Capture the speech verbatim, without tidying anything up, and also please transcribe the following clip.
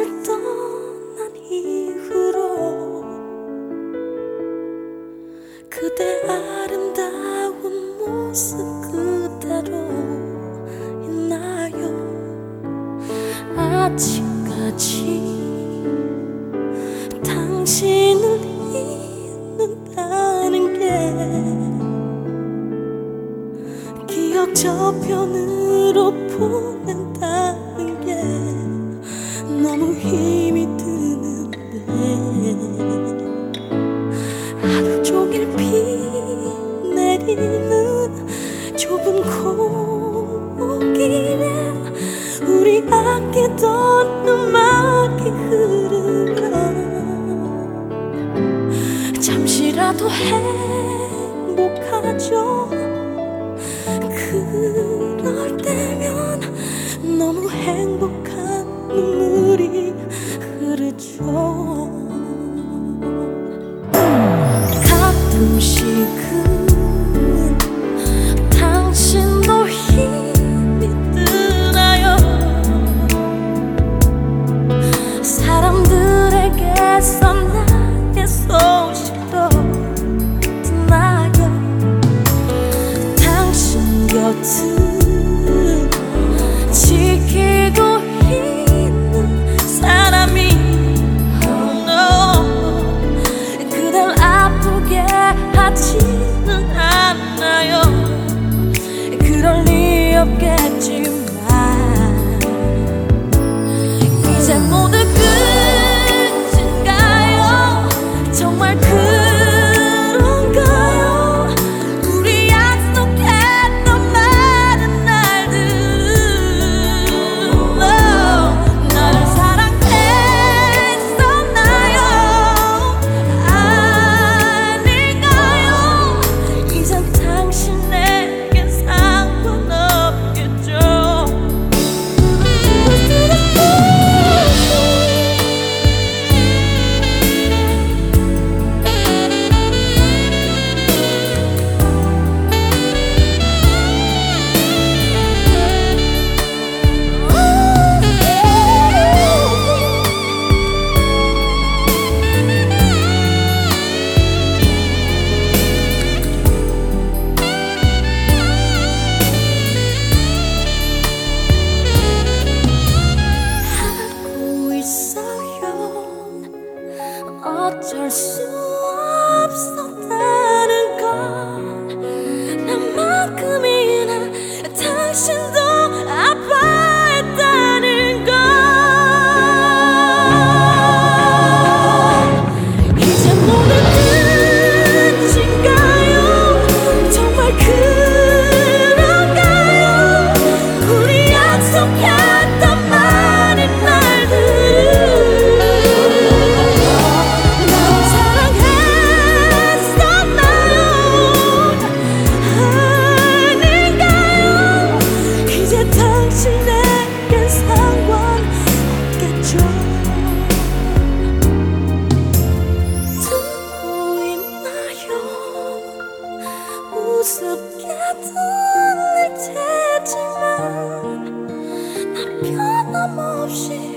세상을 떠난 이후로 그대 아름다운 모습 그대로 있나요? 아직까지 당신을 잊는다는 게, 기억 저편으로 보낸다는 게 너무 힘이 드는데, 하루 종일 비 내리는 좁은 골목길에 우리 아끼던 음악이 흐르면 잠시라도 행복하죠. 그럴 때면 너무 행복한 눈물이 흐르죠. 가끔씩은 당신도 힘이 드나요? 사람들에게서 나의 소식도 듣나요? 당신 곁을 지키고 있는 사람이 그댈 아프게 하지는 않아요. 그럴 리 없겠지만 이제 모두 끝인가요? 정말 그런가요? 우리 약속했던 많은 날들, 나를 사랑했었나요? 아닌가요? 이젠 당신에겐 상관없겠죠. 어쩔 수 없었다는 건 나만큼이나 당신도 아파했다는 건 이제 모두 끝인가요? 정말 그런가요? 우리 약속했던 많은 날들을 당신에겐 상관없겠죠. 듣고 있나요? 우습게 들릴 테지만 난 변함없이